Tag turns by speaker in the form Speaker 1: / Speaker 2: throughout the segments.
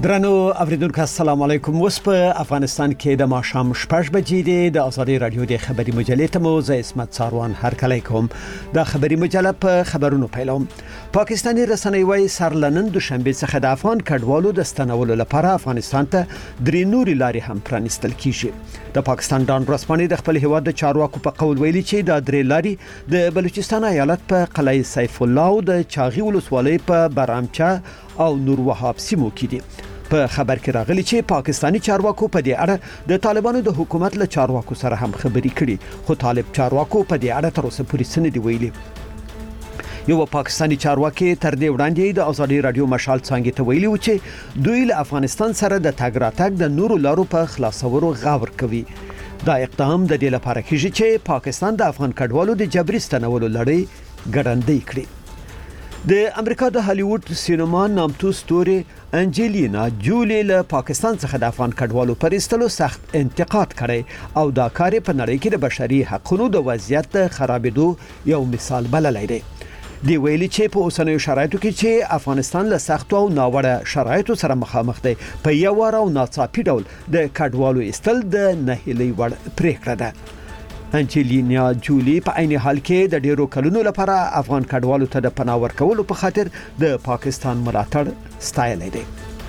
Speaker 1: درنو اوریدونکو السلام علیکم. اوس په افغانستان کې د ماښام 6 بجې دی. د آزادي رادیو د خبري مجلې ته مو زه اسمت ساروان هرکلی کوم. د خبري مجله په خبرونو پیلوم. پاکستاني رسنۍ وايي سرلنن دوشنبه څخه د افغان کډوالو د ستنولو لپاره افغانستان ته درې نوري لارې هم پرانستل کیږي. د پاکستان ډان ورسپانې د خپل هیواد د چارواکو په قول ویلي چې د درې لارې د بلوچستان ایالت په قلعه سیف الله او د چاغي ولسوالۍ په برامچه او نور وهاب سیمو کې دي. په خبر کې راغلی چې پاکستانی چارواکو په دې اړه د طالبانو د حکومت له چارواکو سره هم خبرې کړي، خو طالب چارواکو په دې اړه تر اوسه پورې څه نه دی ویلي. یو پاکستانی چارواکي تر دې وړاندې د آزادي رادیو مشال څنګه ته ویلي و چې دوی له افغانستان سره د تګ راتګ د نورو لارو په خلاصولو غور کوي. دا اقدام د دې لپاره کیږي چې پاکستان د افغان کډوالو د جبري ستنولو لړۍ ګړندۍ کړي. د امریکا د هالیوډ سینما نامتو ستوري انجلینا جولی له پاکستان څخه د افغان کډوالو پر ایستلو سخت انتقاد کړي او دا کار په نړۍ کې د بشري حقوقو د وضعیت خرابېدو یو مثال بللی دی. دی ویلي چې په اوسنیو شرایطو کې چې افغانستان له سختو او ناوړه شرایطو سره مخامخ دی، په یو وار او ناڅاپي ډول د کډوالو ایستل د نهیلۍ وړ پریکړه ده. انجلینا جولی په عین حال کې د ډیرو کلونو لپاره افغان کډوالو ته د پناه ورکولو په خاطر د پاکستان ملاتړ ستایلی دی.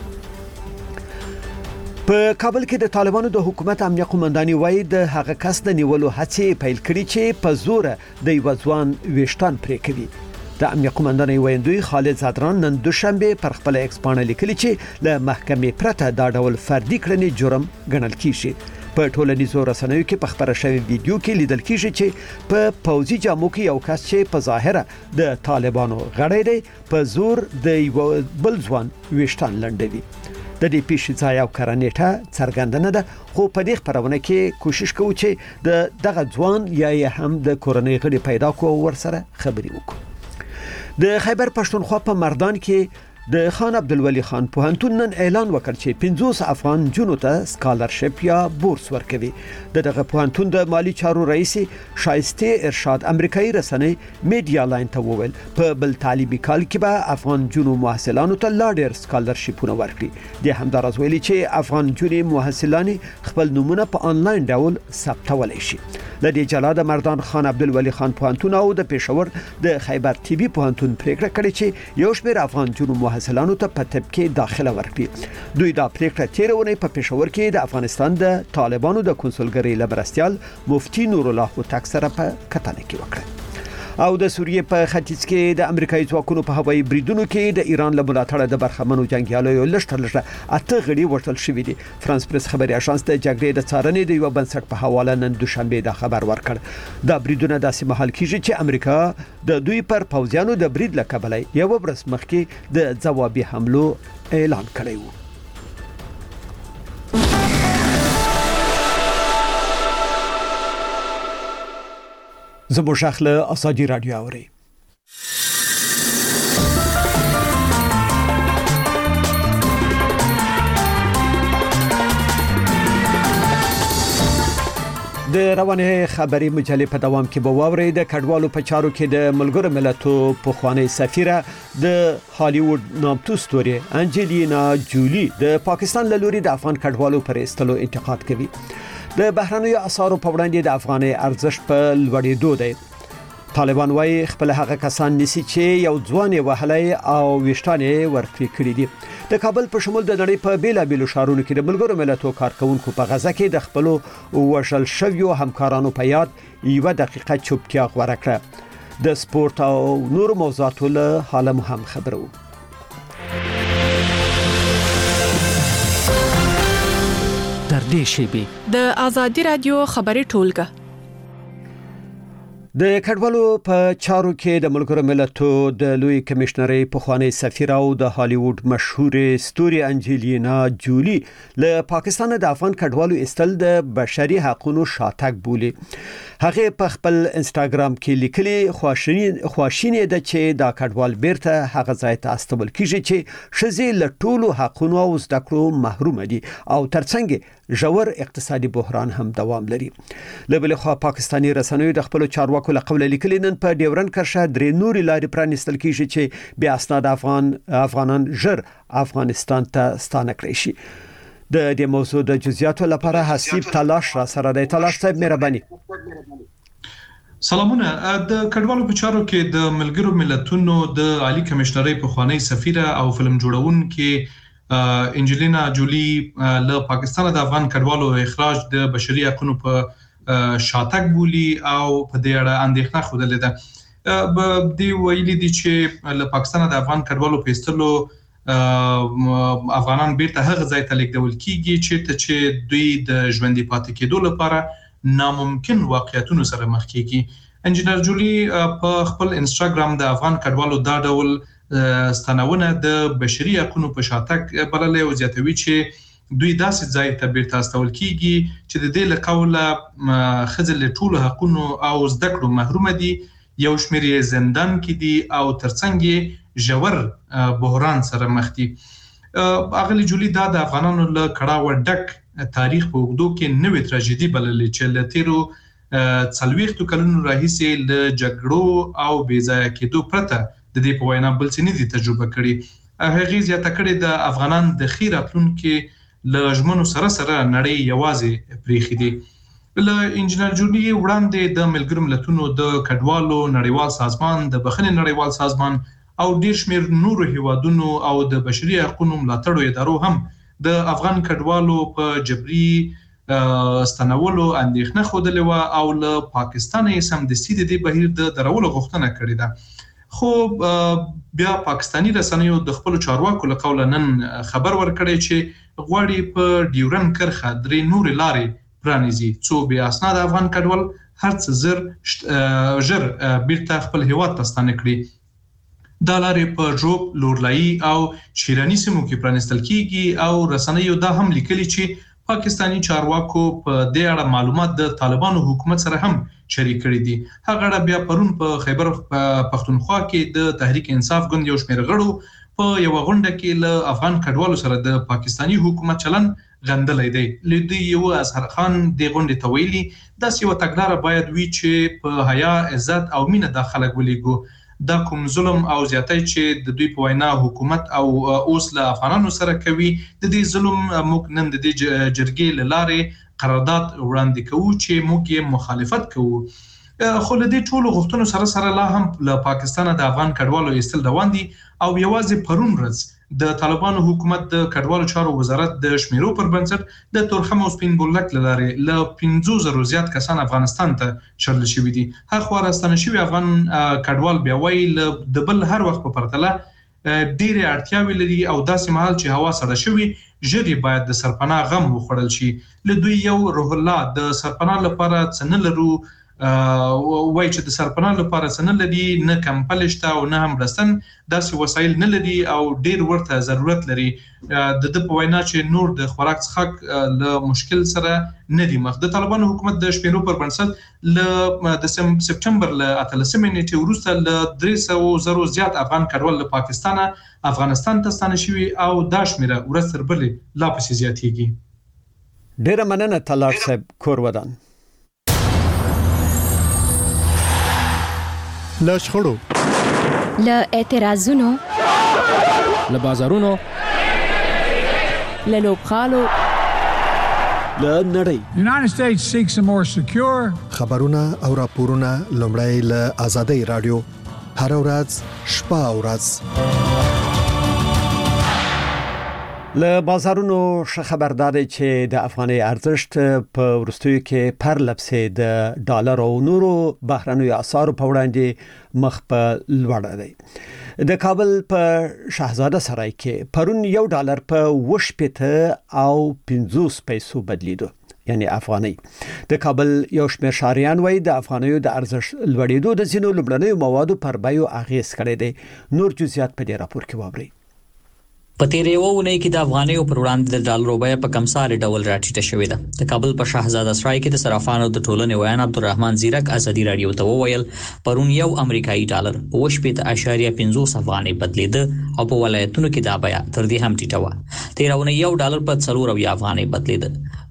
Speaker 1: په کابل کې د طالبانو د حکومت امنیه قومنداني وایي د هغه کس د نیولو هڅې پیل کړي چې په زور د یو ځوان ویشتان پرې کوي. د امنیه قومنداني ویندوی خالد زادران نن دوشنبه پر خپل ایکس پاڼه لیکلي چې له محکمې پرته دا ډول فردي کړنې جرم ګڼل کیږي. په ټولنیزو رسنیو کې په خبره شوی ویډیو کې لیدل کیږي چې په پوځي جامو کې یو کس چې په ظاهره د طالبانو غړی دی په زور د یو بل ځوان ویشتان لنډوي. د دې پیښې ځای او کړنېټه څرګنده نه ده، خو په دې خبرونه کې کوشش کوو چې د دغه ځوان یا هم د کورنۍ غړي پیدا کوو او ورسره خبرې وکړو. د خیبر پښتونخوا په مردان کې د خان عبدالولي خان پوهنتون نن اعلان وکړ چې 50 افغان جنو ته سکالرشپ یا بورس ورکوي. دغه پوهنتون د مالی چارو رئیس شایسته ارشاد امریکایي رسنۍ میډیا لاین ته وویل په بل تعلیمي کال کې به افغان جنو محصلانو ته لا ډېر سکالرشپونه ورکړي. د همدارس ویلي چې افغان جنو محصلان خپل نمونه په انلاین ډول ثبتولی شي. لدې جلا د مردان خان عبدالولي خان پوهنتون او د پېښور د خیبر ټي بي پوهنتون پریکړه کړې چې یو شمېر افغان جنو محصلانو ته په طب کې داخله ورکړي. دوی دا پریکړه تیرونه په پېښور کې د افغانستان د طالبانو د کنسولګری لبرستیال مفتی نور الله هوتک سره په کتنه کې وکړه. او د سوریې په ختیځ کې د امریکایي ځواکونو په هوایي بریدونو کې د ایران له ملاتړه د برخمنو جنگیالیو لشتلشه اته غړي ورتل شوې دي. فرانس پریس خبري اژانس د جګړې د څارنې د یو بنسټ په حواله نن دوشنبه د خبر ورکړ. دا بریدونه داسې مهال کیږي چې امریکا د دوی پر پوځیانو د برید لکبلای یو ورځ مخکې د ځوابي حملو اعلان کړی و. زموږ شخله آزادي رادیو اوري. د روانه خبري مجلې په دوام کې به واوري د کډوالو په چارو کې د ملګرو ملتو پخوانی سفیره د هالیوډ نامتو ستوري انجلینا جولی د پاکستان له لوري د افغان کډوالو پر ایستلو انتقاد کوي. د بهرنیو اسعارو په وړاندې د افغاني ارزښت په لوړېدو دی. طالبان وايي خپل هغه کسان نسی چې یو ځوان وهلای او وشتانې ورکړي کړي دي. د کابل په شمول د نړۍ په بیلابیلو ښارونو کې د ملګرو ملتو کارکونکو په غزا کې د خپل وشل شویو همکارانو په یاد یو دقیقه چوپتیا غوړه کړه. د سپورت او نور موضوعاتو له حاله هم خبرو.
Speaker 2: در دې شیبه
Speaker 3: د آزادي رادیو خبري ټولګه
Speaker 1: د کډوالو په چارو کې د ملګرو ملتو د لوی کمشنري پخوانی سفیر او د هالیوډ مشهور ستوري انجلینا جولی له پاکستان د افغان کډوالو ایستل د بشري حقوقو شاتګ بولي. هغه په خپل انستګرام کې لیکلي خواشینی ده چې دا کډوال بیرته هغه ځای ته استول کیږي چې شزي له ټولو حقوقو او زده کړو محروم دي او ترڅنګ ژور اقتصادي بحران هم دوام لري. له بل خوا پاکستاني رسنیو د خپل چارواکو چارواکو له قوله لیکلي نن په ډیورن کرښه درې نورې لارې پرانیستل کیږي چې بیا اسناد افغانان ژر افغانستان ته ستانه کړی شي. د دې موضوع د جزئیاتو لپاره حسیب تلاش را سره د تلاش صاحب مهرباني.
Speaker 4: سلامونه. د کډوالو په چارو کې د ملګرو ملتونو د عالی کمشنرۍ په خوانی سفیره او فلم جوړونکې انجلینا جولی له پاکستان د افغان کډوالو اخراج د بشري حقوقو په شاتګ بولی او په دې اړه اندېښنه خوده ده. د دې ویلي دي چې له پاکستان د افغان کډوالو په استلو افغانان بیرته هغه ځای ته لیږدول کیږي چې دوی د ژوندۍ پاتې کېدو لپاره ناممکن واقعیتونو سره مخ کیږي. انجینر جولی په خپل انستګرام د افغان کډوالو دا ډول ستنونه د بشري حقوقو په شاتګ بللې او زیاتوي چې دوی داسې ځای ته بیرته استول کیږي چې د دې له قوله خځل ټول حقوقو او زده کړو محروم دي، یو شمېر یې زندان کې دي او ترڅنګ ژور بحران سره مخ دي. اغلی جولی دا د افغانانو له کړهو ډک تاریخ په اوږدو کې نوې تراژیدي بللې چې له تیرو 40 کلونو راهیسې له جګړو او بې ځایه کېدو پرته د دې په وینا بل څه نه دي تجربه کړي. هغې زیاته کړې د افغانان د خیر راتلونکي له ژمنو سره نړۍ یوازې پریښې دي. له انجینر جولی وړاندې د ملګرو ملتونو د کډوالو نړیوال سازمان، د بخښنې نړیوال سازمان او ډیر شمیر نورو هیوادونو او د بشري حقوقو ملاتړو ادارو هم د افغان کډوالو په جبري ستنولو اندېښنه خوده و او له پاکستان یې سمدستي د دې بهیر د درولو غوښتنه کړې ده. خو بیا پاکستانی رسنیو د خپل چارواکو له قوله نن خبر ورکړی چې غواړي په ډیورن کرښه درې نورې لارې پرانیزي څو بیا اسناد افغان کډوال هر څه ژر بیرته خپل هیواد ته ستانه کړي. دا لارې په جوب، لورلایي او شیرانی سیمو کې پرانیستل کیږي او رسنیو دا هم لیکلي چې پاکستانی چارواکو په دې اړه معلومات د طالبانو حکومت سره هم شریک کړي دي. هغه بیا پرون په خیبر پختونخوا کې د تحریک انصاف ګوند یو شمېر غړو په یو غونډه کې له افغان کډوالو سره د پاکستانی حکومت چلن غندلې دی. لدی یو اظهر خان د غونډې تویلی داسې یو تګلاره باید وي چې په حیا، عزت او مینه د خلک ولېګو. دا کوم ظلم او زیاتی چې د دوی په وینا حکومت او اوس له افغانانو سره کوي، د دې ظلم موږ نن د دې جرګې له لارې قرارداد وړاندې کوو چې موږ یې مخالفت کوو. خو له دې ټولو غوښتنو سره لا هم له پاکستان د افغان کډوالو ایستل روان دي او یوازې پرون ورځ د طالبانو حکومت د کډوالو چارو وزارت د شمیرو پر بنسټ د تورخم او سپین بولدک له لارې له 50,000 زیات کسان افغانستان ته شړل شوي دي. هغه راستنه شوي افغان کډوال بیا وایي د بل هر وخت په پرتله ډېرې اړتیاوې لري او داسې مهال چې هوا سړه شوي ژر باید د سرپناه غم وخوړل شي. له دوی یو روح الله د سرپناه لپاره څه نه لرو، وای چې د سرپناه لپاره څه نه لري، نه کمپل شته او نه هم رسن داسې وسایل نه لري او ډیر ورته ضرورت لري. د په وینا چې نور د خوراک څخه له مشکل سره نه دی مخ. د طالبانو حکومت د شمیرو پر بنسټ له د سپټمبر له 18 نیټې وروسته له 300,000 زیات افغان کډوال له پاکستان افغانستان ته ستانه شوي او دا شمیره ورځ تر بلې لا پسې زیاتېږي.
Speaker 1: ډیره مننه طلال صاحب کورودان.
Speaker 5: له شخړو،
Speaker 6: له اعتراضونو،
Speaker 2: له بازارونو،
Speaker 3: له لوبغالو،
Speaker 1: له نړۍ.
Speaker 7: United States seeks a more secure
Speaker 5: خبرونه او راپورونه لومړی له آزادۍ رادیو هر ورځ شپه او ورځ.
Speaker 1: له بازارونو ښه خبردار چې د افغاني ارزښت په ورستیو کې پر لپسې د ډالر او نورو بهرنیو اسعارو په وړاندې مخ په لوړ دی. د کابل په شاهزاده سرای کې پرون $1 په 8 او 50 پیسو بدلیدو، یعنی افغاني. د کابل یو شمېر شاریان وایي د افغانیو د ارزښت لوړېدو د ځینو لومړنیو موادو پر بیو اغیز کړی دی. نور جزئیات په دې راپور کې واورئ.
Speaker 8: په تیرې وونې کې د افغانیو پر وړاندې د ډالرو بیه په کمساري ډول راټیټه شوې ده. د کابل په شاهزاده سرای کې د صرافانو د ټولنې ویان عبدالرحمن زیرک ازادي رادیو ته وویل پرون یو امریکایي ډالر په 8.50 افغانۍ بدلیده او په ولایتونو کې دا بیه تر دې هم ټیټه وه. تیرونه $1 په 4 افغانۍ بدلیده.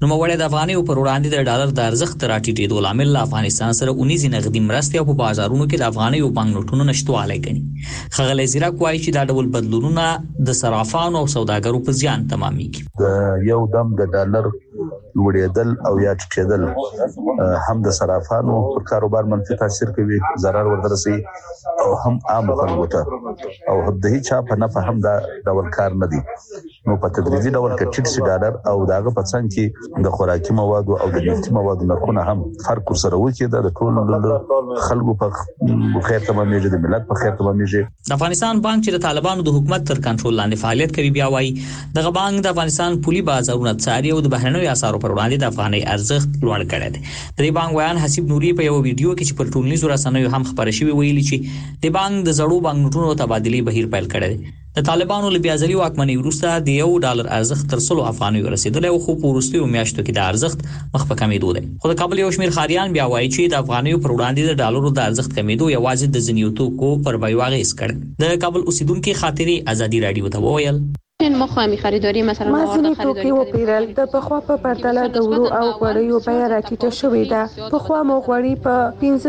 Speaker 8: نوموړی د افغانیو پر وړاندې د ډالر د ارزښت راټیټېدو لامل افغانستان سره 19 نغدي مرستې په بازارونو کې د افغانیو بانک نوټونو نشټوالی ګڼي. ښاغلی زیرک وایي چې دا ډول بدلونونه د صرافانو او سوداګرو په زیان تمامېږي.
Speaker 9: د یو دم د ډالر لوړېدل او یا ټیټېدل هم د صرافانو پر کاروبار منفي تاثیر کوي، ضرر ورته او هم عام خلکو ته او د هیڅ په نه هم دا ډول کار نه دی. نو په تدریجي ډول کې ټیټ سي ډالر او داغه په څنګ کې د خوراکي موادو او د نفتي موادو نرخونه هم فرق سره وکړي. د ټول خلکو په خیر تمامېږي، د ملت په خیر تمامېږي.
Speaker 8: د افغانستان بانک چې د طالبانو د حکومت تر کنټرول لاندې فعالیت کوي بیا وایي دغه بانک د افغانستان پولي بازارونه څاري او د بهرنیو اسعارو پر وړاندې د افغانۍ ارزښت لوړ کړی دی. د دې بانک ویان حسیب نوري په یو ویډیو کې چې پر ټولنیزو رسنیو هم خبرې شوې ویلي چې د بانک د زړو بانک نوټونو تبادلې بهیر پیل کړی دی. د طالبانو له بیازلي واکمنۍ وروسته د $1 ارزښت تر 100 افغانیو رسیدلی خو په وروستیو میاشتو کې د ارزښت مخ په کمېدو دی. خو د کابل یو شمېر ښاریان بیا وایي چې د افغانیو پر وړاندې د ډالرو د ارزښت کمېدو یوازې د ځینو توکو پر بیو اغېز کړی. د کابل اوسیدونکو خاطرې ازادي رادیو ته وویل
Speaker 10: ما خواهی خریداری مثلا
Speaker 11: مازنی توکی و پیرل د پخوا په پرتله د ورو او غوړیو بیه راټیټه شوې ده. پخوا مو غوړي په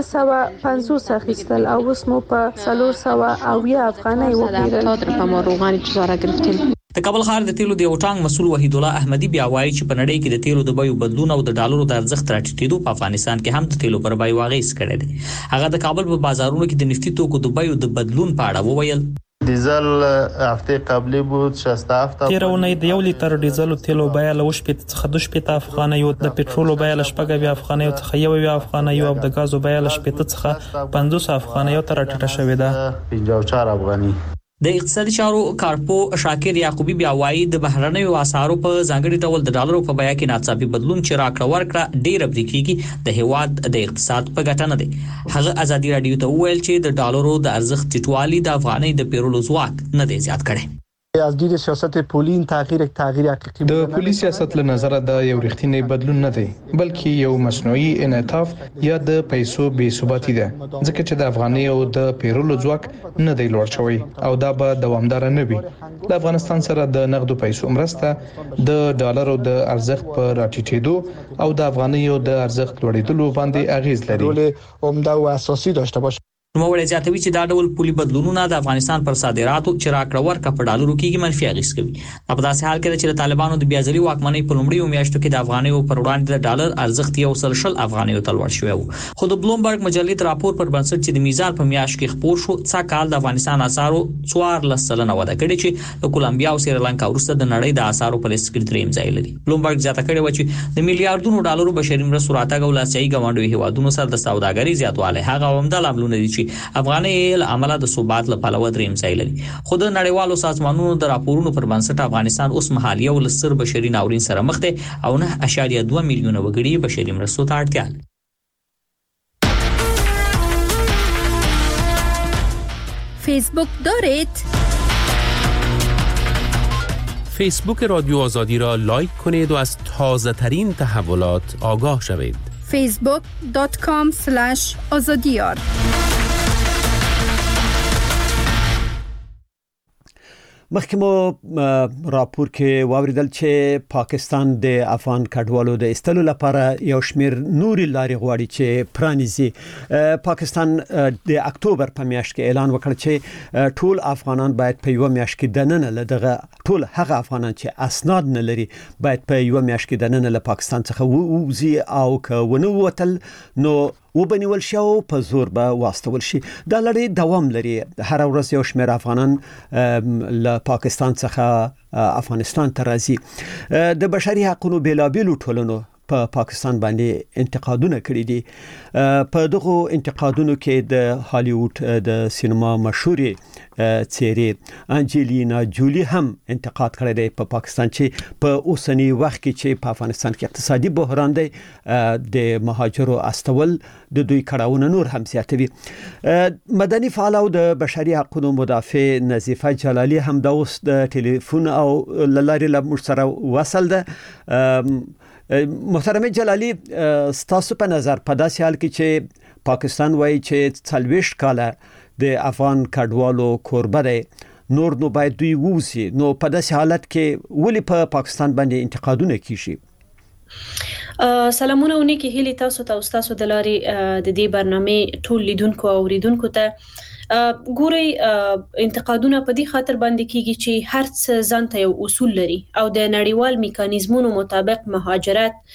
Speaker 11: 1550 اخیستل او اوس مو په 400 او یا افغانۍ و پیرل.
Speaker 10: ما روغن چزاره گرفتیم.
Speaker 8: د کابل ښار د تیلو د یو ټانګ مسؤل وحید الله احمدي بیا وایي چې په نړۍ کې د تیلو د بیو بدلون او د ډالرو د ارزښت راټیټېدو په افغانستان کې هم د تیلو پر بیو اغېز کړی دی. هغه د کابل په بازارونو کې د نفتي توکو د بیو د بدلون په اړه وویل
Speaker 12: دیزل هفته قبلی بود 67
Speaker 13: تیرونی د 1 لیتر ډیزل تیلو بیه له 8 څخه 12 افغانۍ او د پټرولو بیه له 8 افغانۍ څخه 1 افغانۍ او د غازو بیه له 8 څخه 50 افغانۍ ته راټیټه شوې ده.
Speaker 12: 54 افغانۍ.
Speaker 8: د اقتصادي چارو کارپو شاکر یعقوبی بیا وایي د بهرنیو اسعارو په ځانګړي ډول د ډالرو په بیه کې ناڅاپي بدلون چې راکړه ورکړه ډېر بریکيږي د هیواد د اقتصاد په ګټه نه دی. هغه ازادي رادیو ته وویل چې د ډالرو د ارزښت ټیټوالي د افغانۍ د پیرولو ځواک نه دی زیات کړی.
Speaker 12: از دید سیاست پولی این تغییر حقیقی
Speaker 14: د پولی سیاست له نظره دا یو رښتینی بدلون نه دی بلکې یو مصنوعي انعطاف یا د پیسو بې ثباتی ده ځکه چې د افغانۍ او د پیرولو ځواک نه دی لوړ شوی او دا به دوامدار نه وي. د افغانستان سره د نقدو پیسو مرسته د ډالرو د ارزښت په راټیټېدو او د افغانۍ او د ارزښت لوړېدلو باندې اغیز لري.
Speaker 12: رول عمده او اساسي داشته باشه.
Speaker 8: نوموړی زیاتوي چې دا ډول پولي بدلونونه د افغانستان پر صادراتو چې راکړه ورکړه په ډالرو کې منفي اغېز کوي. په داسې حال کې چې د طالبانو د بیازلي واکمنۍ په لومړیو میاشتو کې د افغانیو پر وړاندې د ډالر ارزښت 110 افغانیو ته لوړ شوی و. خو د بلومبرګ مجلې د راپور پر بنسټ چې د میزان په میاشت کې خپور شو څا کال د افغانستان اسعارو 14% وده کړې چې د کولمبیا او سریلانکا وروسته د نړۍ د اسعارو په لیست کې دریم ځای لري. بلومبرګ زیاته کړې و چې د میلیارډونو ډالرو بشري مرستو راتګ او لاسیایي ګاونډیو هیوادونو سره د سوداګرۍ زیاتوالی هغه عمده لاملونه دي چې افغانۍ له عمله د ثبات لپاره دریم ځای لري. خو د نړیوالو سازمانونو د راپورونو پر بنسټ افغانستان اوس مهال یو لسر بشري ناورین سره مخ دی او 9.2 میلیونه وګړي بشري مرستو ته اړتیا لري.
Speaker 6: فیسبوک دارید؟
Speaker 15: فیسبوک رادیو آزادی را لایک کنید و از تازه ترین تحولات آگاه شوید.
Speaker 6: facebook.com/azadiyar
Speaker 1: مخکې مو راپور کې واوریدل چې پاکستان د افغان کډوالو د استلو لپاره یو شمیر نوري لارې غواړي چې پرانیزي. پاکستان د اکتوبر په میاشت کې اعلان وکړ چې ټول افغانان باید په یو میاشت کې دننه لدغه ټول هغه افغانان چې اسناد نه لري باید په یو میاشت کې دننه له پاکستان څخه ووزي او که ونه وتل نو وبنیول شي او په زور به واستول شي. دا لړۍ دوام لري. هر ورځ یو شمېر افغانان له پاکستان څخه افغانستان ته راځي. د بشري حقوقو بیلابېلو ټولنو په پاکستان باندې انتقادونه کړي دي. په دغه انتقادونو کې د هالیوډ د سینما مشهوري څېرې انجلینا جولی هم انتقاد کړی دی په پاکستان چې په اوسنی وخت کې چې په افغانستان کې اقتصادي بحران دی د مهاجرو استول د دوی کړهونه نور هم زیاتوي. مدني فعال او د بشري حقوقو مدافع نظیفه جلالی هم د اوس د ټلیفون او لارې له موږ سره وصل ده. محترم جلالی، ستاسو په نظر په داسې حال کې چې پاکستان وایي چې 40 کاله د افغان کډوالو کوربه دی نور نو باید دوی ووسی، نو په داسې حالت کې ولی په پاکستان باندې انتقادونه کیږي؟
Speaker 16: سلامونه ونی کې هلي تاسو ته تاسو د لاري د دې برنامه ټول لیدونکو او اوریدونکو ته ګوري انتقادونه په دې خاطر باندې کیږي چې هر څه ځانته یو اصول لري او د نړیوال میکانیزمونو مطابق مهاجرت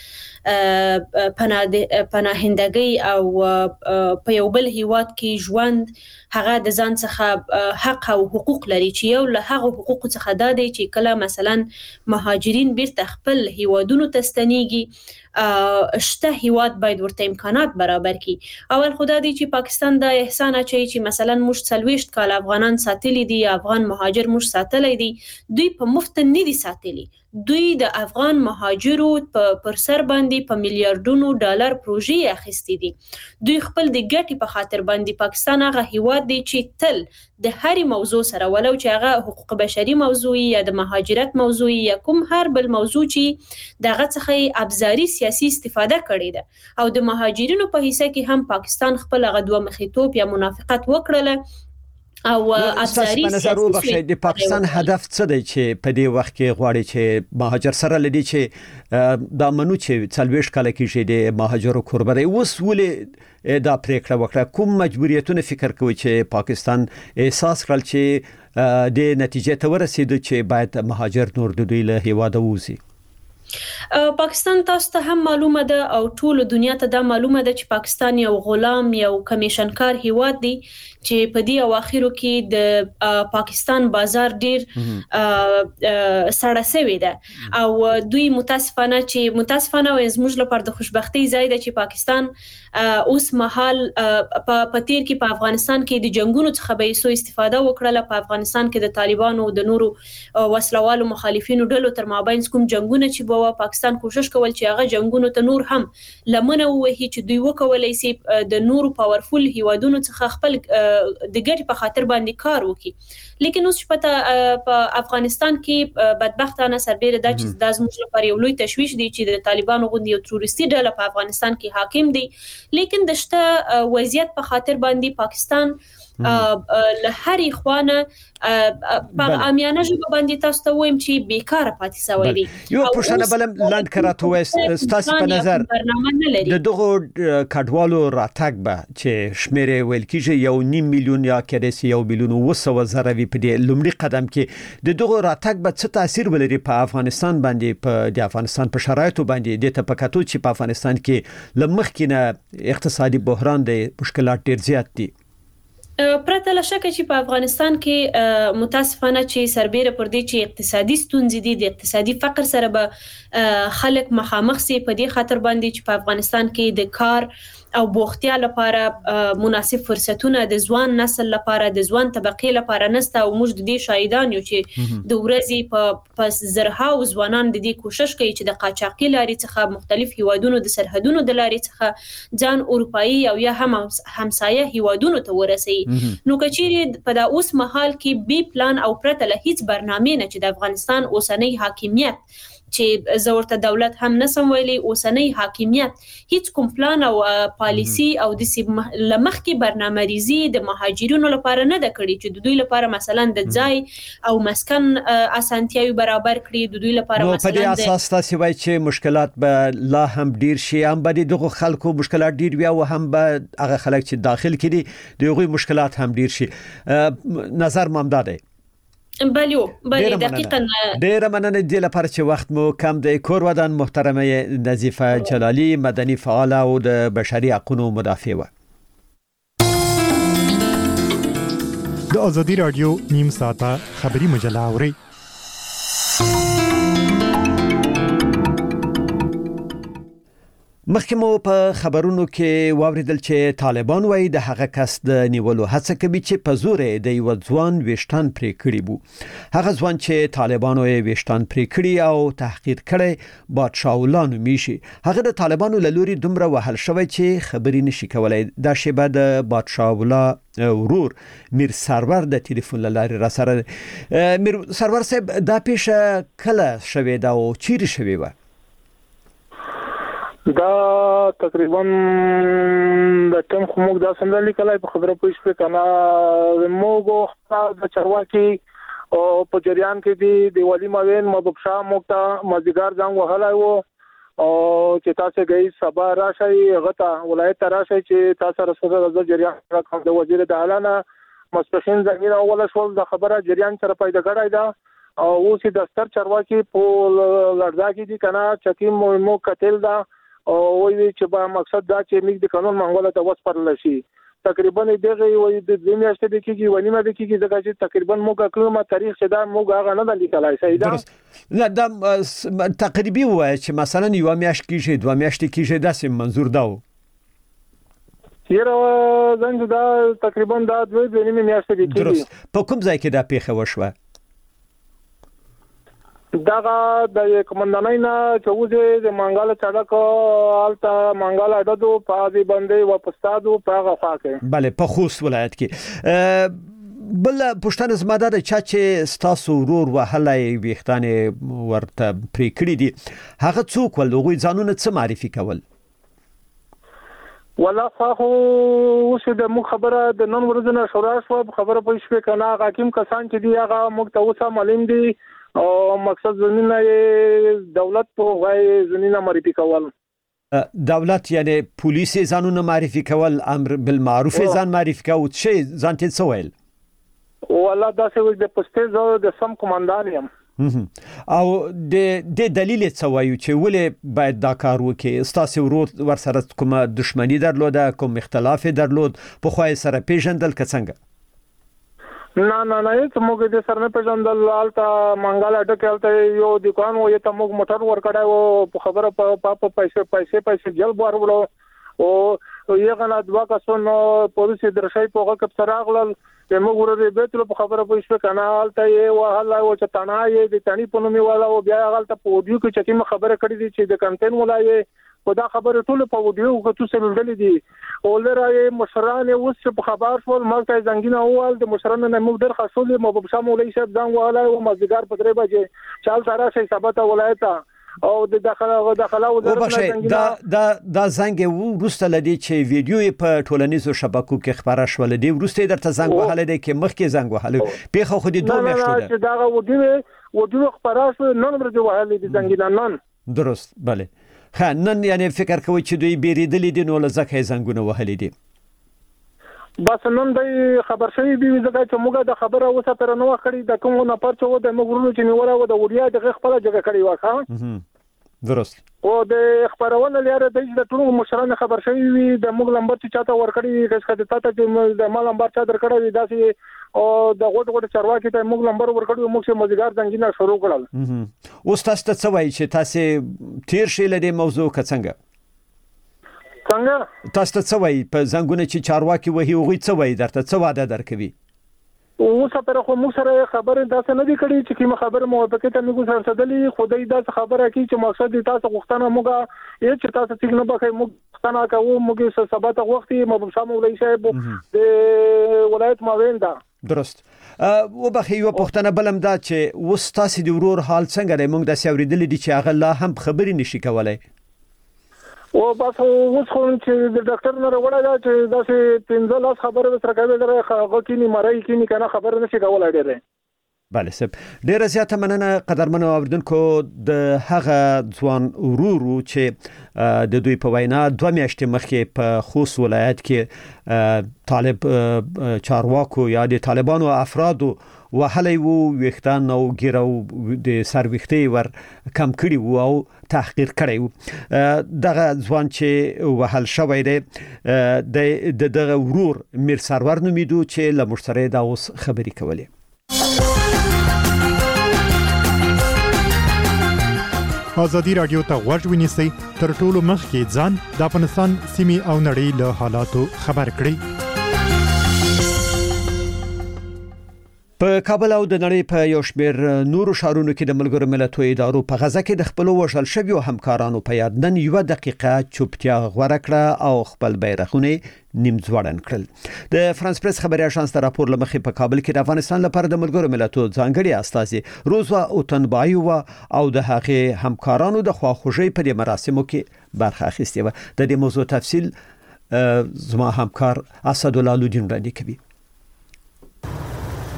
Speaker 16: پناهندګي او په یو بل هیواد کې ژوند هغه د ځان څخه حق او حقوق لري چې یو له هغه حقوق څخه دا دی چې کله مثلا مهاجرین بیرته خپل هیوادونو ته ستنیږي شته هیواد باید ورته امکانات برابر کړي اول خدای دی چې پاکستان د احسان اچي چې مثلا موږ 40 کال افغانان ساتلي دي افغان مهاجر موږ ساتلي دي دوی په مفت نه دي ساتلي دوی د افغان مهاجرو پر سر باندې په میلیارډونو ډالر پروژې اخیستې دي دوی خپل د ګټې په خاطر باندې پاکستان هغه هیواد دی چې تل د هرې موضوع سره ولو چې هغه حقوق بشري موضوع یا د مهاجرت موضوع یا کوم هر بل موضوع چې دغه څخه ابزاري سیاسي استفاده کړې ده او د مهاجرینو په حصہ کې هم پاکستان خپل هغه دوه مخیتوب یا منافقت وکړله او ابزاري
Speaker 1: سیاسي د پاکستان هدف څه دی چې په دې وخت کې غواړي چې مهاجر سره لدی چې دا منو چې 40 کال کې د مهاجرو کوربره اوس ولې دا پریکړه وکړه کوم مجبوریتونه فکر کوي چې پاکستان احساس کړل چې د نتیجې ته ورسېد چې باید مهاجر نور د دوی له هیواده ووزي
Speaker 16: پاکستان تاسو ته هم معلومه ده او ټول دنیا ته دا معلومه ده چې پاکستان یو غلام یو کمیشنکار هیواد دی چې په دې اواخرو کې د پاکستان بازار ډیر سړه سوي ده او دوی متاسفانه او زموږ لپاره د خوشبختۍ ځای ده چې پاکستان اوس مهال په تیر کې په افغانستان کې د جنگونو څخه به سو استفاده وکړه په افغانستان کې د طالبانو او د نورو وسلوالو مخالفینو ډلو تر مابین کوم جنگونه چې بوا پاکستان کوشش کول چې هغه جنگونو ته نور هم لمنه وهي چې دوی وکولای شي د نورو پاورفل هیوادونو څخه خپل د ګټې په خاطر باندې کار وکړي لیکن اوس په افغانستان کې بدبختانه سربېره دا چې د زموږ لپاره یو لوی تشویش دی چې د طالبانو غوندي یو تروریستي ډله په افغانستان کې حاکم دی لیکن د شته وضعیت په خاطر باندې پاکستان له هرې خوانه په امیانه ژبه باندې تاسو ته وایم چې بیکاره پاتې شوی دی
Speaker 1: یو پښتنه بلم لاند کراته وست ستاسو په نظر د دغه کډوالو راتګ به چې شمیره ویل کیږي 1.5 میلیون یا کېدسي 1 میلیون وسو زره وی په دې لومړي قدم کې د دغه راتګ به څه تاثیر ولري په افغانستان باندې په د افغانستان په شرایطو باندې د تپکاتو چې په افغانستان کې لمخکینه اقتصادي بحران د مشکلات ډیر زیات دي
Speaker 16: پرته له شکه چې په افغانستان کې متاسفانه چې سربېره پر دې چې اقتصادي ستونزې دي د اقتصادي فقر سره به خلک مخامخ سي په دې خاطر باندې چې په افغانستان کې د کار او بوختیا لپاره مناسب فرصتونه د ځوان نسل لپاره د ځوان طبقه لپاره نسته او موږ د دې شاهدان یو چې د ورځې په زرهاو ځوانان د دې کوشش کوي چې د قاچاقي لارې څخه مختلف هیوادونو د سرحدونو د لارې څخه ځان اروپאי او یا هم همسایه هیوادونو ته ورسي نو کچېری په دا اوس مهال کې بي پلان او پرته له هیڅ برنامه نه چې د افغانستان اوسنۍ حاکمیت چې زورته دولت هم نسم ویلي اوسنۍ حاکمیت هیڅ کوم پلان او پالیسی او د لمخ کې برنامه ریزي د مهاجرینو لپاره نه د کړی چې د دوی لپاره مثلا د ځای او مسکن اسانتیاوي برابر کړي د دوی لپاره مثلا
Speaker 1: په دې اساس تاسو وایي چې مشکلات به لا هم ډیر شي هم به دغه خلکو مشکلات ډیر وي او هم به هغه خلک چې داخل کړي دغه مشکلات هم ډیر شي نظر ممداده
Speaker 16: بله دقیقاً
Speaker 1: ډیره مننه د لپاره چې وخت مو کم دی کور ودان محترمه نظیفه جلالی مدني فعال او د بشري حقوقو مدافع و
Speaker 17: د ازادي رادیو نیم ساعته خبري مجله اوري
Speaker 1: مخکمو په خبرونو کې واوریدل چې طالبان وايي د هغه کس د نیولو هڅه کوي چې په زور د یو ځوان وشتان پرې کړی وو هغه ځوان چې طالبانو یې وشتان پرې کړی او تحقیر کړي بادشاه اولانو میشي هغه د طالبانو له لوري دومره وهل شوی چې خبري نشي کولای دا شیبه د بادشاه اولا ورور میر سرور د ټلیفون لارې را سره میر سرور صاحب دا پیښه کله شوې دا او چیرې شوې و
Speaker 18: دا تقریبا د ټیم خو موږ دا څنګه لیکلای په خبره پوښتنه کنه موږ د چرواکي او په جریان کې دی ولی ماوین مبشا موږ ته مزګار ځان وهلای وو او چې تاسو غي سبا راشي غته ولایت راشي چې تاسو رسوله د جریان رقم د وزیر د اعلان مستشین زمير اوله شول د خبره جریان سره پیدا کړای دا او اوس د ستر چرواکي په لړزا کې دي کنه چکیم مو قتل دا او وی چې په مقصد دا چې موږ د قانون منغوله ته وسپارل شي تقریبا دغه وی د دې میاشتې د کیږي ونیمه د کیږي ځکه چې تقریبا موږ کومه تاریخ چې دا موږ هغه نه لیکلای شي دا
Speaker 1: نه دا تقریبي وای چې مثلا یو میاشت کیږي دوه میاشتې کیږي دا سم منظور دا
Speaker 18: یره زنګ دا تقریبا دا دوه نیمه میاشتې د کیږي
Speaker 1: په کوم ځای کې دا پیښه وشوه
Speaker 18: دغه د کمانډانای نه چوزه د منګاله چړک آلتا منګاله اډدو پادي باندې واپستادو په غفاکه
Speaker 1: bale په خوست ولایت کې بل پښتنه زماده د چا چې ستاسو ورور وهلای ویختانه ورته پری کړی دي هغه څوک ول غوي ځانونه څه معرفي کول
Speaker 18: ولا خو اوس د مو خبره د نن ورځې نه شورا شو خبره پوه شو کنه حاکم کسان چې دی هغه موږ ته اوسه معلوم دي او مقصد زمينه دولت په غوي زمينه معرفي کول
Speaker 1: دولت یعنی پولیس ځانونه معرفي کول امر بالمعروف ځان معرفي کول شي ځان ته سوال
Speaker 18: ولا دا څه د پستې د سم کمانډار یم
Speaker 1: او د دلیل څه وایو چې ولې باید دا کار وکړي ستاسو ورور ورسره کومه دښمنی درلوده کوم اختلاف درلود په خوای سره پیژندل کڅنګ
Speaker 18: نه ته موږ د سر نه پیژندل آلتا منګاله ټکلته یو دکان و یته موږ موټر ور کړای او خبره په پیسې جلب ورولو او یغه نه دوا کسون پولیس درشي په غو کب سراغل په موږ ورته بیتلو په خبره پوه شو کنه آلتا یې وهله او چې تنا یې د تانی په نومي والا او بیا غلطه په وډیو کې چې خبره کړې دي چې د کنټین ولای خدا خبره ټول په وډیو کې تاسو لرلې دي او لرای مشران اوس په خبر شول مرکز زنګینه اول د مشران نه موږ درخواستول مو په شامولې شپ ځان والا او مزګار په 3 بجې چال سره شي سبته ولایت او د داخله وزارت
Speaker 1: دا زنګ ورسته لدی چې ویډیو په ټولنیزو شبکو کې خبره شول دی ورسته درته زنګ وهاله دی کې مخکې زنګ وهاله پیخه خو دې 2 میاشتې
Speaker 18: ده دا وډیو خبره شو نن ورځ وهاله دي زنګینه نن
Speaker 1: درست bale نن یعنی فکر کوي چې دوی بیریدل دي نو لزکه زنګونه وهلې دي
Speaker 18: بس نن د خبر شوی دی ځکه چې موږ د خبره اوسه تر نو خړې د کوم نه پرچو د مغرورو چې نیوره و د وډیا د خپل جګه کړی واخا
Speaker 1: درست
Speaker 18: او د خبرونه لري د ټول مشران خبر شوی وي د موږ لمبر چې چاته ور کړی کس کده ته چې د مال لمبر چا در کړی داسې او د غوټ چرواکي ته موږ لمبر ور کړو موږ چې مزګار څنګه شروع کړل
Speaker 1: اوس تاسو ته وایي چې تاسو تیر شي لدی موضوع څنګه تاسو ته وایي په زنګونه چې چارواکي وهي او غي څه وایي درته څه وعده درکوي
Speaker 18: اوس پر خو موږ سره خبره داسې نه دی کړی چې کوم خبره موافقه ته موږ سره سدلې خدای دا خبره کوي چې مقصد تاسو غوښتنه موږ یې چې تاسو څنګه به کوي موږ غوښتنه کوو موږ سبا ته وختي مو شامولې شي د ولایت ماوین دا
Speaker 1: درست او بخې یو پښتنه بلم دا چې وستاسي د ورور حال څنګه دی موږ د سوریدل دي چې هغه لا هم خبرې نشي کولای
Speaker 18: او بس اوس خو چې د ډاکټر نه وړا دا چې داسې 15 خبره سره کوي دا هغه کې مړی کې کنه خبره نشي کولای دی
Speaker 1: bale سب ډیر زیاته مننه قدرمن اوردونکو د هغه ځوان ورورو چې د دوی په وینا 2 میاشتې مخکې په خوست ولایت کې طالب چارواکو یا د طالبانو افرادو وهلې وو وختان او ګیرو د سروختي ور کم کړی وو او تحقیق کړی وو دغه ځوان چې وهل شوی دی د دغه ورور میر سرور نومیدو چې له مشتری دا اوس خبري کولې
Speaker 17: ازادي رادیو ته غوږ ونیسئ تر ټولو مخکې ځان د افغانستان سیمې او نړۍ له حالاتو خبر کړئ
Speaker 1: په کابل او د نړۍ په یو شمېر نورو ښارونو کې د ملګرو ملتونو ادارو په غزا کې د خپل وشل شویو همکارانو په یاد نن یو دقیقه چوپتیا غوړه کړه او خپل بیرغونه نیم ځوړن کړل د فرانس پریس خبري اژانس ته راپور لمخې په کابل کې د افغانستان لپاره د ملګرو ملتونو ځانګړي استازي روزوا اوتنبایو او د هغه همکارانو د خواخوږي په مراسمو کې برخه اخیستې و د دې موضوع تفصیل زما همکار اسد الله لودین وړاندې کوي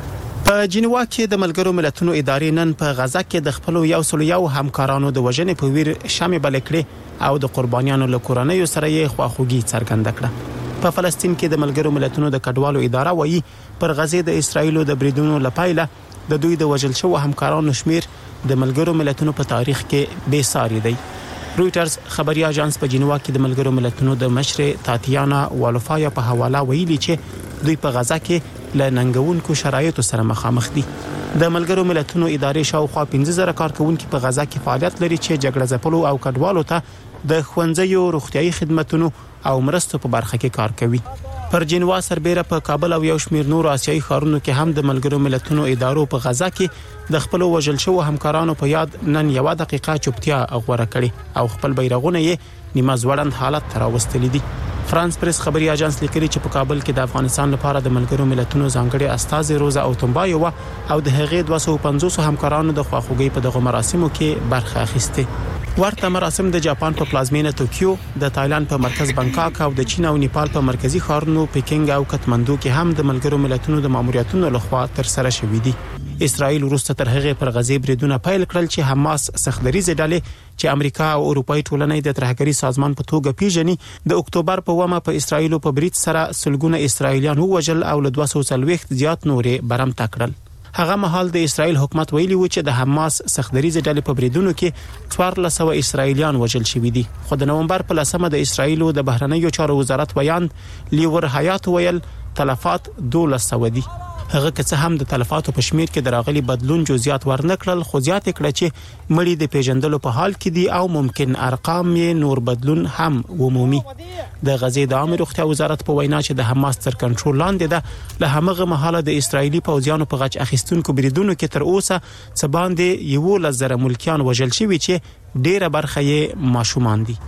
Speaker 19: په جنیوا کې د ملګرو ملتونو ادارې نن په غزا کې د خپل یو همکارانو د وژنې په ویر شامې بل کړې او د قربانیانو له کورنۍ سره یې خواخوږي څرګنده کړه. په فلسطین کې د ملګرو ملتونو د کډوالو اداره وایي پر غزې د اسرایلو د بریدونو لپاره د دوی د وژل شوو همکارانو شمیر د ملګرو ملتونو په تاریخ کې بے ساري دی. رويټرز خبري اژانس په جنیوا کې د ملګرو ملتونو د مشر تاتیانا والوفایا په حواله ویلي چې دوی په غزا کې له ننګونکو شرایطو سره مخامخ دي. د ملګرو ملتونو ادارې شاوخوا 15000 کارکونکو په غزا کې فعالیت لري چې جګړه ځپلو او کډوالو ته د ښوونځیو روغتيایي خدماتو او مرستو په برخه کې کار کوي. پر جنیوا سربېره په کابل او یو شمېر نور آسیایي ښارونو کې هم د ملګرو ملتونو ادارو په غزا کې د خپل وژل شوو همکارانو په یاد نن یو دقیقه چوپتیا غوړه کړي او خپل بیرغونه یې نیمه ځوړند حالت ته راوستلي دي. فرانس پریس خبري اژانس لیکلي چې په کابل کې د افغانستان لپاره د ملګرو ملتونو ځانګړي استازي روزا اوتمبایو او د هغې 250 همکارانو د خواخوږي په دغه مراسمو کې برخه اخیسته. ورته مراسم د جاپان په پلازمینه توکیو، د تایلند په مرکز بانکاک او د چین او نیپال په مرکزی ښارونو پکینګ او کټمندو کې هم د ملګرو ملتونو د ماموریتونو لخوا تر سره شوې دي. اسرائیل وروسته تر هغه پر غزې بریدونه پیل کړل چې حماس سختدریزه ډلې چې امریکا او اروپאי ټولنې د ترهګری سازمان په توګه پیژني د اکتوبر په ومه په اسرائیل په برید سره سلګونه اسرائیلیان وژل او له 240 زیات نورې برم تکړل. هغه مهال د اسرائیل حکومت ویلي و چې د حماس سختدریزه ډلې په بریدونو کې 1400 اسرائیلیان وژل شوي دي. خو د نومبر په 10مه د اسرائیل د بهرنیو چارو وزارت بیان لیور حیات ویل تلفات 1200 دي. هغه که څه هم د تلفاتو په شمیر کې دراغلي بدلون جزئیات ورنکړل، خو زیات کړه چې مړي د پیژندلو په حال کې دي او ممکن ارقام یې نور بدلون هم ومومي. د غزې د عامه روغتیا وزارت په وینا چې د حماس تر کنټرول لاندې ده، له همغه مهاله د اسرایلی پوځیانو په غچ اخیستونکو بریدونو کې تر اوسه څه باندې 11,000 ملکیان وژل شوي چې ډیره برخه یې ماشومان دي.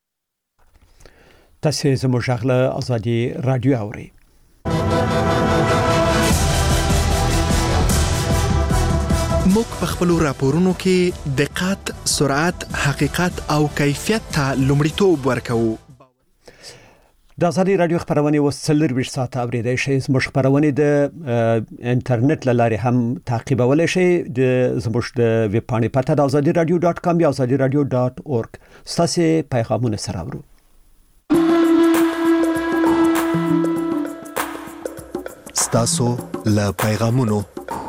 Speaker 1: تاسو زموږ غږ ازادي رادیو اوري.
Speaker 5: موږ په خپل راپورونو کې دقت، سرعت، حقیقت او کیفیت ته لومړیتوب ورکوو.
Speaker 1: د ازادي رادیو خبرونه وسلر ساعت اوریدای شئ. زموږ خبرونه د انټرنیټ لاره هم تعقیبولای شئ. د زموږ د ویب پاڼې پته د azadiradio.com یا azadiradio.org. تاسو پیغامونه سره ورو.
Speaker 5: ستاسو له پیغامونو.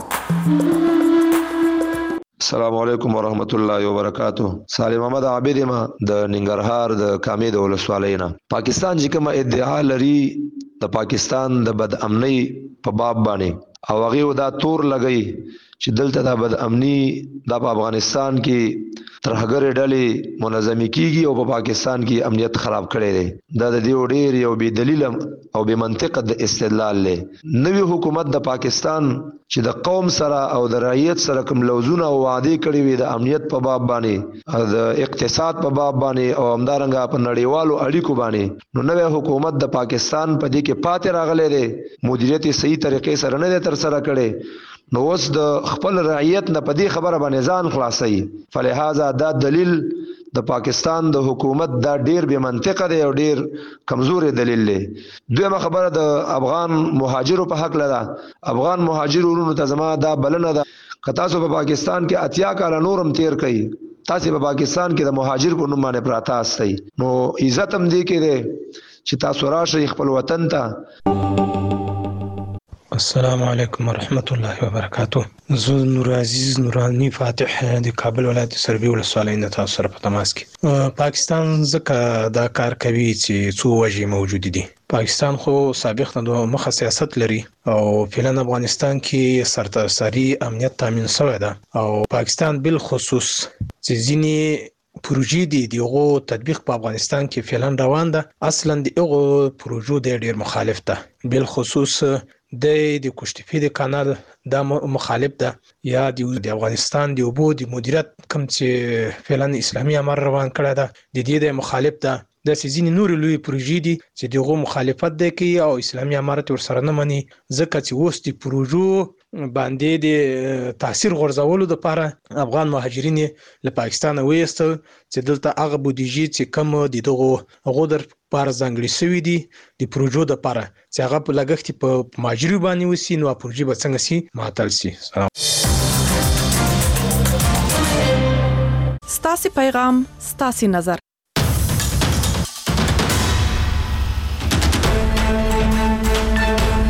Speaker 20: السلام علیکم ورحمت الله وبرکاتہ. سالم احمد عابد ما د ننګرهار د کامې د ولسوالینا. پاکستان چې کوم ادعا لري د پاکستان د بد امنۍ په باب باندې او هغه دا تور لګئی چې دلته د بد امنۍ د افغانستان کې ترهګر ډلې منظمي کیږي او په پاکستان کې امنیت خراب کړي دي. دا د دې ډېر یو بی دلیل او بی منطق د استدلال له نوې حکومت د پاکستان چې د قوم سره او د رعیت سره کوم لوزونه او وعده کړي وي د امنیت په باب باندې، د اقتصاد په باب باندې او همدارنګه په نړیوالو اړیکو باندې، نو نوې حکومت د پاکستان په دې کې پاتې راغلي دي، مدیریت صحیح طریقې سره نه تر سره کړي. نو اوس د خپل رعیت نه په دې خبره باندې ځان خلاصي. فلهذا دا دلیل د پاکستان د حکومت دا ډیر بے منطقه دی او ډیر کمزوري دلیل دی. دویمه خبره د افغان مهاجرو په حق لده. افغان مهاجرونو ته زما دا بلنه ده که تاسو په پاکستان کې 80 کال نورم تیر کړئ، تاسو په پاکستان کې د مهاجر په نوم باندې پراته استئ، نو عزت هم دی کې دی چې تاسو راشئ خپل وطن ته.
Speaker 21: السلام علیکم ورحمت الله وبرکاتہ. زه نور عزیز نورانی فاتح د کابل ولایت سروي ولسوالۍ نه تاسو سره په تماس کې. پاکستان ځکه دا کار کوي چې څو وجې موجود دي. پاکستان خو سابق نه دوه مخه سیاست لري او فعلا افغانستان کې سرتاسري امنیت تامین شوی ده او پاکستان بل خصوص چې ځینی پروژې دي دغه تطبیق په افغانستان کې فعلا روان ده. اصلا دغه پروژو ډیر مخالف ده، بل خصوص د کوشتفی د کانال د مخالف ده یا د افغانستان د اوبو د مدیریت کوم چې فعلا اسلامي امر روان کړی ده د دې د مخالف ده. د سيزين نور لوی پروژې دي چې دغه مخالفت ده کوي او اسلامي امارت ورسره نه مني، ځکه چې اوس د پروژو باندې د تاثیر غورځولو لپاره افغان مهاجرین له پاکستان وېستل چې دلته هغه بودیجه چې کم د دغه غودر پر ځنګړي شوی دي د پروژو لپاره چې هغه په لګښت په مهاجرو باندې وسی نو پروژې به څنګه سي معطل سي.
Speaker 3: ستاسو پیغام ستاسو نظر